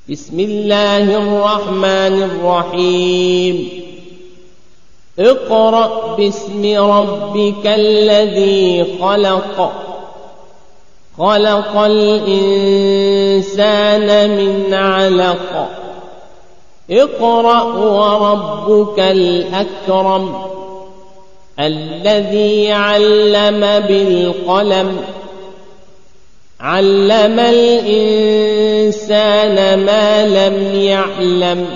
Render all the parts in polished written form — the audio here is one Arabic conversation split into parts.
بسم الله الرحمن الرحيم اقرأ باسم ربك الذي خلق خلق الإنسان من علق اقرأ وربك الأكرم الذي علم بالقلم علم الإنسان ما لم يعلم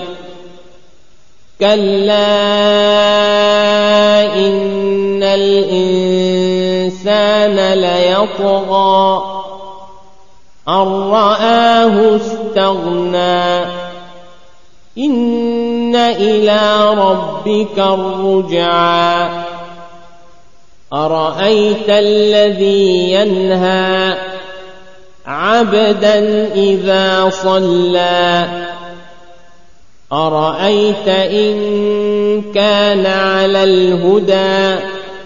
كلا إن الإنسان ليطغى أن رآه استغنى إن إلى ربك الرجعى أرأيت الذي ينهى عبدا إذا صلى أرأيت إن كان على الهدى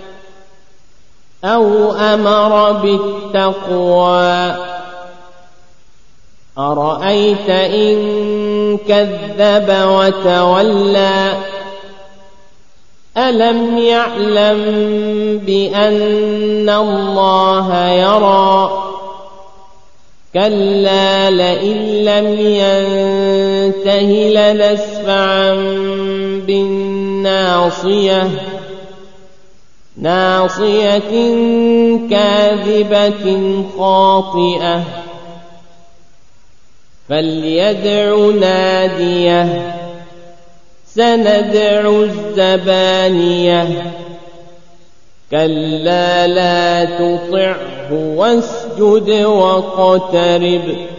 أو أمر بالتقوى أرأيت إن كذب وتولى ألم يعلم بأن الله يرى كلا لئن لم ينته لنسفعا بالناصية ناصية كاذبة خاطئة فليدع ناديه سندع الزبانية كلا لا تطعه واسجد واقترب